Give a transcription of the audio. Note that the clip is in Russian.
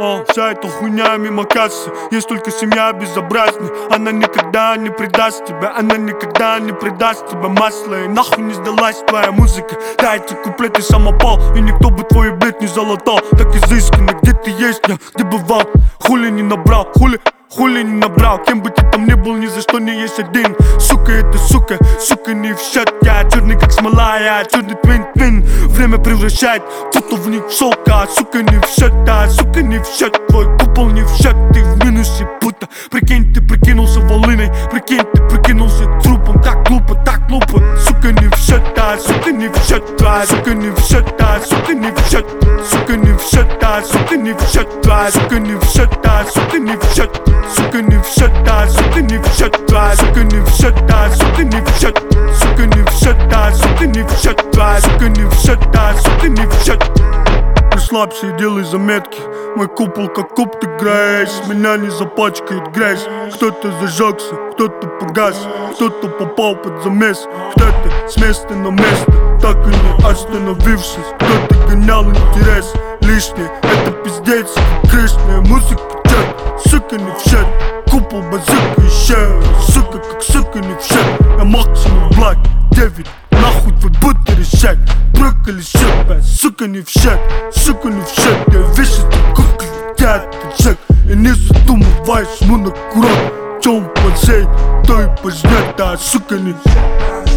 Вся эта хуйня мимо кассы. Есть только семья безобразная. Она никогда не предаст тебя. Она никогда не предаст тебя. Масло, и нахуй не сдалась твоя музыка. Дайте куплеты самопал, и никто бы твой блядь не залатал. Так изысканно, где ты есть, я где бывал. Хули не набрал, хули не набрал. Кем бы ты там ни был, ни за что не есть один. Сука, это сука, сука не в счет. Я черный как смола, я черный твин. Время превращает фото в них шелка. Сука не в счет, да, сука не в счет. Твой купол не в счет, ты в минусе, puta. Прикинь, ты прикинулся волыной. Прикинь, ты прикинулся трупом. Так глупо, так глупо. Сука не в счет, да, сука не в счет. Сука не в счет, да, сука не в счет. Сука не в счет, да, сука не в счет. Сука не в счет, да, сука не в счет. Сука не в счет, да, сука не в счет. Сука не в счет, да, сука не в счет. Сука не в счет, да, сука не в счет. Сука не в счет, да, сука не в счет. Расслабься и делай заметки. Мой купол как куб ты граешь. Меня не запачкает грязь. Кто-то зажегся, кто-то погас. Кто-то попал под замес. Кто-то с места на место, так и не остановившись. Кто-то гонял интерес лишний. Это пиздец, крышная музыка, чат. Сука не в счет. Купол базыка еще. Сука как сука не в счет. Я максимум блак 9. Нахуй твой будто решать. Брокколи щепа, сука не в счет. Сука не в счет. Я вещи кукли летят джек. И не задумываюсь, мы на курок. Чем он позеет, то и пожнет. Да, сука не